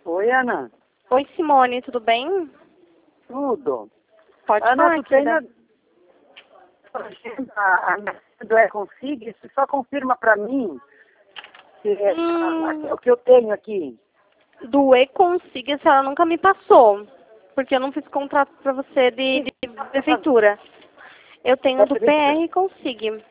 Oi, Ana. Oi, Simone, tudo bem? Tudo. Pode Ana, falar, tu tem querida. a do E-Config, você só confirma para mim se o que eu tenho aqui. Do E-Consig, a senhora nunca me passou, porque eu não fiz contrato pra você de prefeitura. Eu tenho do PR Consig.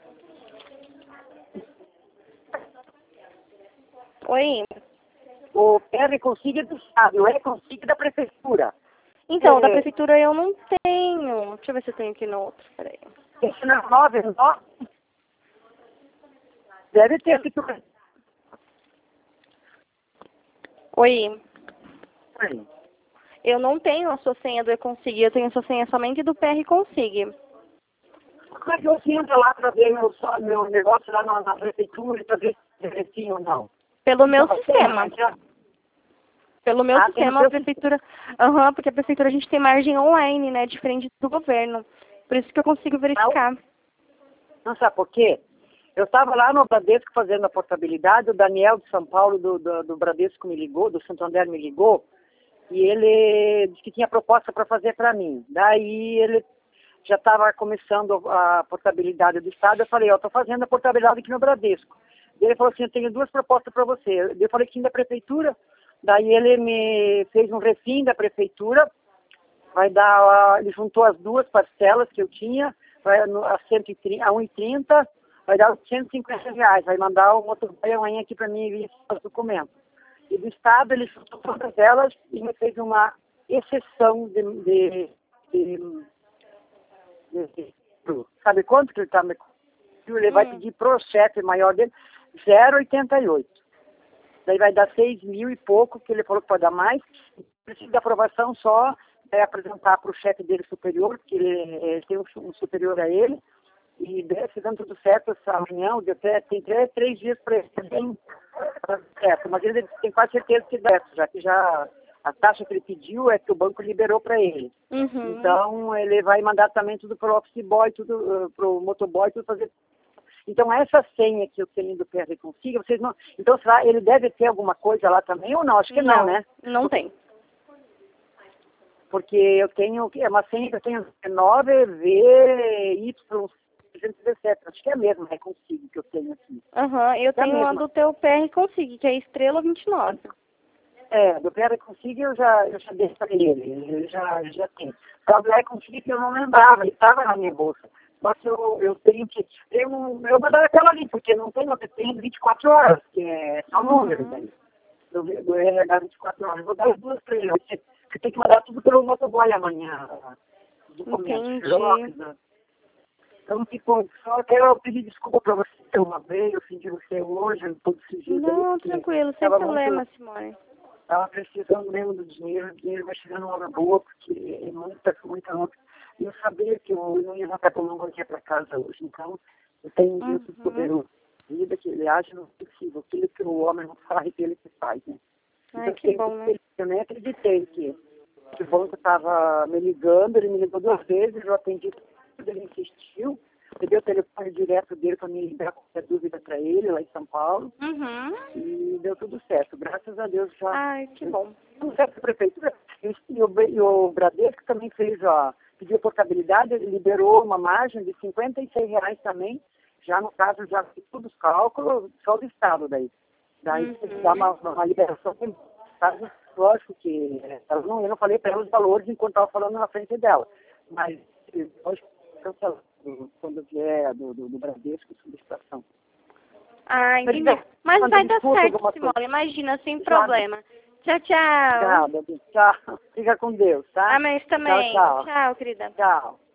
Oi. O R-Config é do Estado, o E-Config é da Prefeitura. Então, da prefeitura eu não tenho. Deixa eu ver se eu tenho aqui no outro, peraí. Esse não é 9, não? Deve ter aqui tudo. Oi. Oi. Eu não tenho a sua senha do E-Consig, eu tenho a sua senha somente do PR Consig. Como é que você entra lá para ver meu negócio lá na prefeitura para ver se é direitinho ou não? Pelo meu Então, sistema. Pelo meu sistema, a prefeitura... porque a prefeitura a gente tem margem online, né? Diferente do governo. Por isso que eu consigo verificar. Não sabe por quê? Eu estava lá no Bradesco fazendo a portabilidade, o Daniel de São Paulo do Bradesco me ligou, do Santander me ligou, e ele disse que tinha proposta para fazer para mim. Daí ele já estava começando a portabilidade do Estado, eu falei, estou fazendo a portabilidade aqui no Bradesco. Ele falou assim, eu tenho duas propostas para você. Eu falei que tinha da prefeitura, daí ele me fez um refim da prefeitura, vai dar, ele juntou as duas parcelas que eu tinha, vai a 1,30, vai dar R$150, vai mandar o motoboy amanhã aqui para mim enviar os documentos. E do Estado ele juntou todas elas e me fez uma exceção sabe quanto que ele está me... Ele vai pedir pro chefe maior dele 0,88. Daí vai dar 6 mil e pouco, que ele falou que pode dar mais. Precisa de aprovação só, apresentar para o chefe dele superior, que ele tem um superior a ele. E se dando tudo certo essa reunião, tem 3 dias para ele também certo. Mas ele tem quase certeza que dá certo, já que a taxa que ele pediu é que o banco liberou para ele. Então ele vai mandar também tudo para o office boy, tudo para o motoboy, tudo fazer. Então, essa senha que eu tenho do PR Consig, vocês não... Então, será, ele deve ter alguma coisa lá também ou não? Acho que não, né? Não tem. Porque eu tenho... É uma senha que eu tenho 9VY317. Acho que é a mesma, é Consig que eu tenho aqui. Eu tenho a do teu PR Consig, que é estrela 29. Do PR Consig eu já dei para ele já tem. Só do PR Consig que eu não lembrava, ele estava na minha bolsa. Só que eu tenho que... Eu mandava aquela ali, porque não tem, eu tenho 24 horas, que é só número daí. Do RH 24 horas. Eu vou dar as duas para ele. Você tem que mandar tudo pelo motoboy amanhã. Entendi. Então, tipo, só quero pedir desculpa para você uma vez, eu senti você hoje, todo esse dia. Não, tranquilo, sem problema, Simone. Estava precisando mesmo do dinheiro, o dinheiro vai chegando uma hora boa, porque é muita nota. E eu sabia que eu não ia voltar para casa hoje, então eu tenho um Deus poderoso. Vida que ele age não é possível, aquilo que o homem não faz, ele que faz, né? Ai, Então, que bom, né? eu nem acreditei que o banco estava me ligando, ele me ligou 2 vezes, eu atendi tudo, ele insistiu, eu dei o telefone direto dele para me ligar qualquer dúvida para ele, lá em São Paulo, e deu tudo certo, graças a Deus já. Ai, que bom. Tudo certo, prefeitura, e o Bradesco também fez, pediu portabilidade, ele liberou uma margem de R$56 também, já no caso, já fiz todos os cálculos, só do Estado daí. Daí dá uma liberação, sabe? Lógico que eu não falei para ela os valores enquanto estava falando na frente dela, mas lógico que quando vier do Bradesco, subestação. Ah, entendi. Mas vai dar certo, Simone, imagina, sem problema. Tchau, tchau. Tchau, Tchau. Fica com Deus, tá? Amém também. Tchau, tchau, querida. Tchau.